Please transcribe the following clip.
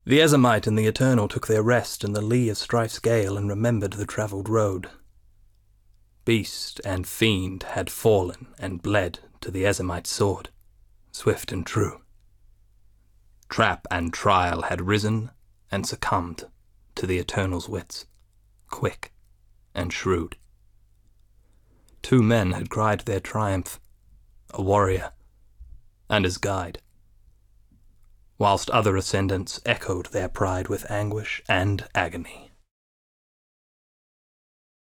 The Ezomite and the Eternal took their rest in the lee of Strife's gale and remembered the travelled road. Beast and fiend had fallen and bled to the Ezomite's sword, swift and true. Trap and trial had risen and succumbed to the Eternal's wits, quick and shrewd. 2 men had cried their triumph, a warrior and his guide, whilst other ascendants echoed their pride with anguish and agony.